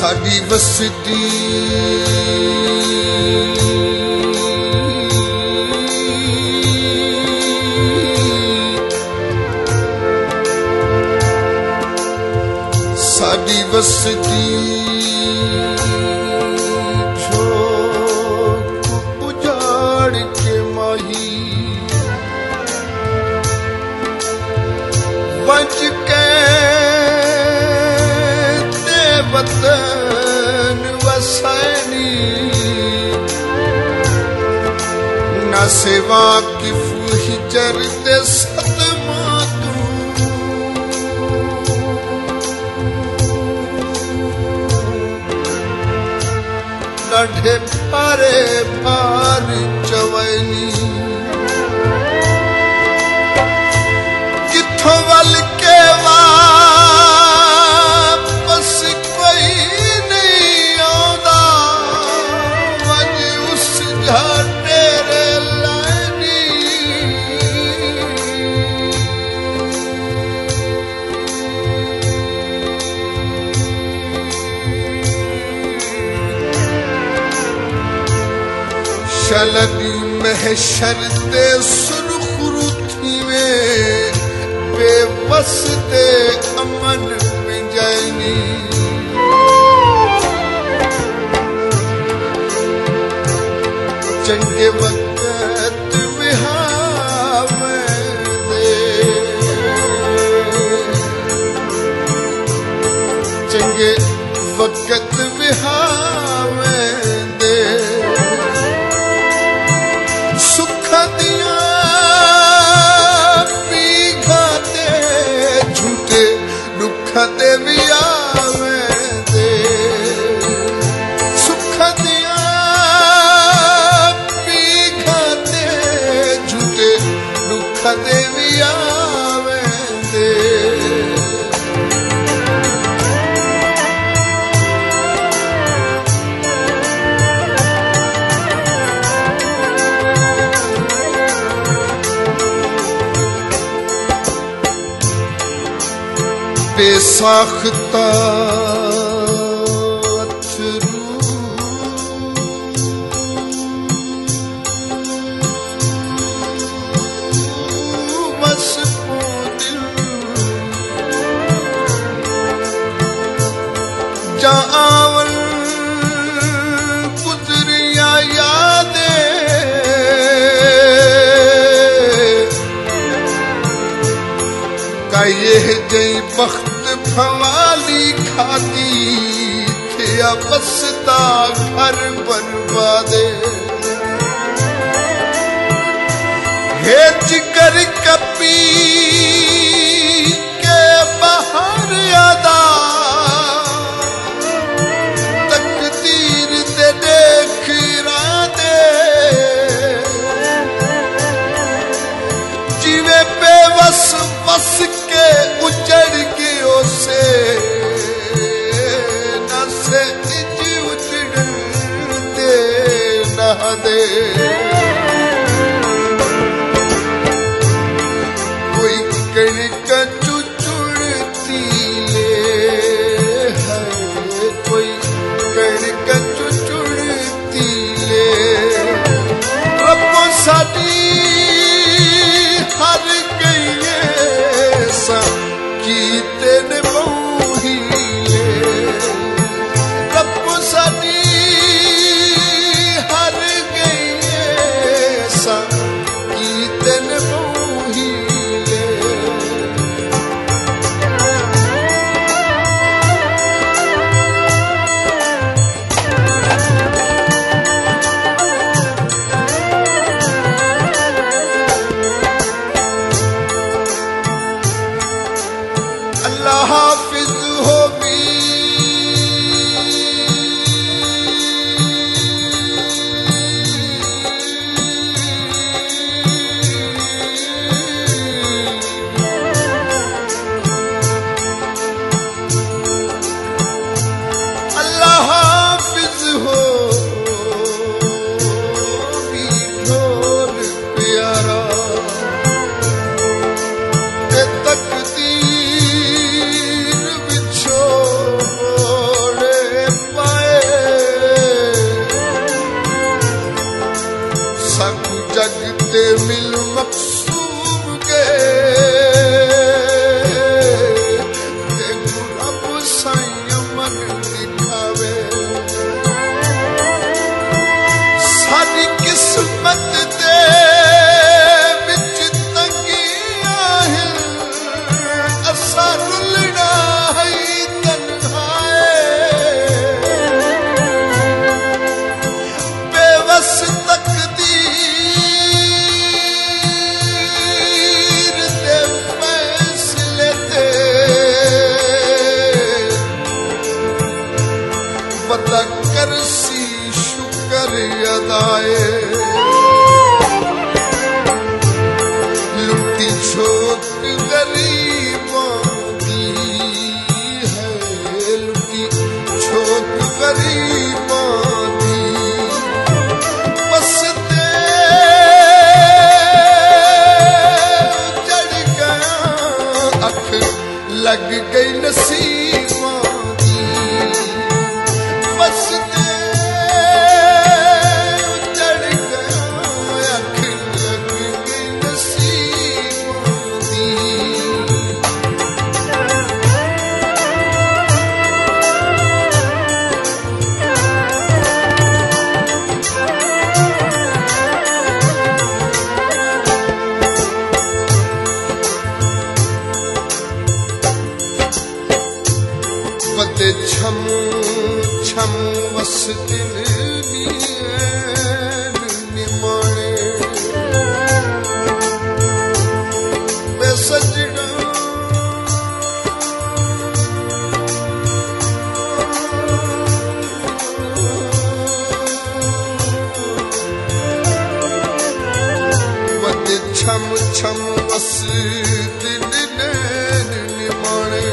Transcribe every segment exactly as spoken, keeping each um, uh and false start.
साडी वसदी साडी वसदी झोंक उजाड़ के माही वंज के वतन वसैनी न सेवा किफ हिजर दे सदमा तू नढे भारे भार चवैनी किथों वल के वा शलदी महशर दे सुरखरू थीवे बेबस दे अमन में जानी चंगे वक्त में हावे दे चंगे वक्त में हावे दे सुख दिया पीघा दे झूठे दुख दे भी आवे दे सुख दिया पीघा दे झूठे दुख दे भी आवे दे बेसाख्ता अथरू मसको दिल जावन गुजरिया यादे का ये जई बख्त फवाली खाती थे बसता घर बर्बादे हे जिगर कपी के बाहर अदा तकदीर दे देख रादे जीवे बेवस बस के उजड़ गयो से न से इज उजड़ दे न दे कोई कणिक चुचुड़ती ले है कोई कणिक चुचुड़ती ले रब्बो साडी हर गई सा कीते ने मोही रब्बो साडी हर गई दिखावे सारी किस्मत दे विच तंगियां है असा रुलना है तन्हाए बेवस तकदीर दे फैसले दे पता करसी शुक्र अदाए लुटी छोट गरीबों दी है लुटी छोट गरीबों दी बस ते चढ़ गया अख लग गई नसीबों दी बस ते चढ़ गया अख लग गई नसीबों दी वदे छम छम वस दिल नीर निमाणे वे सजना वदे छम छम वस दिल नैन निमाणे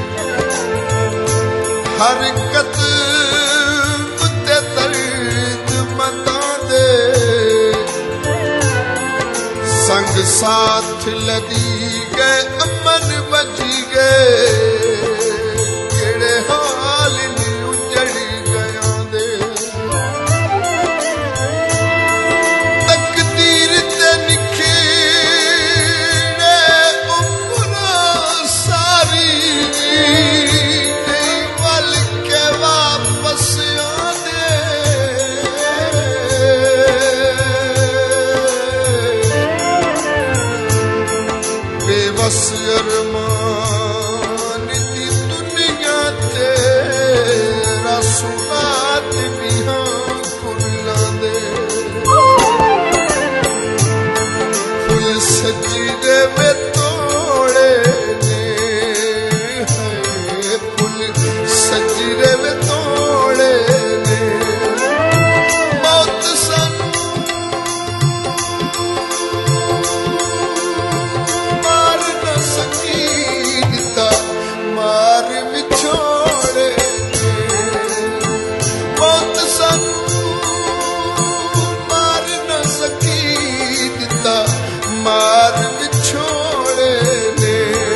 हर कदम ते दर्द मता दे संग साथ लदी गए अमन बजी गए केड़े हाल नी उजड़ी गया दे तकदीर ते निखीड़े उमरा सारी वापस आदे बेबस अरमान दी दुनिया तेरा सुगात भी हाँ खुला दे फुल सजदे में तोड़े ने है फुल सजदे में तोड़े ने मौत सानू मार न सकी दिता मार विछोड़े ने मौत सानू मार न सकी दिता मार विछोड़े ने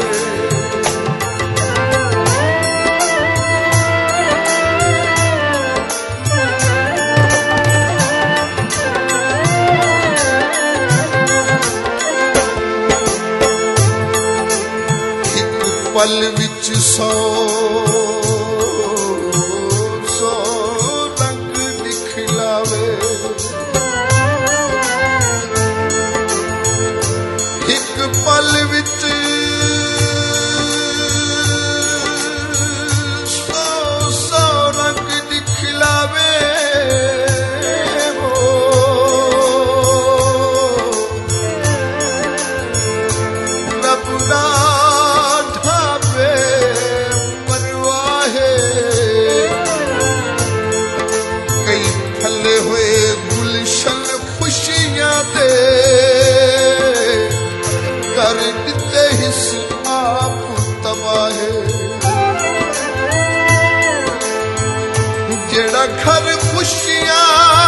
पल विच सौ सौ रंग दिखलावे एक पल विच सौ सौ रंग दिखलावे रब दा फले हुए गुलशन खुशियां दे कर दिते हिस आप तबाहे जेड़ा घर खुशियां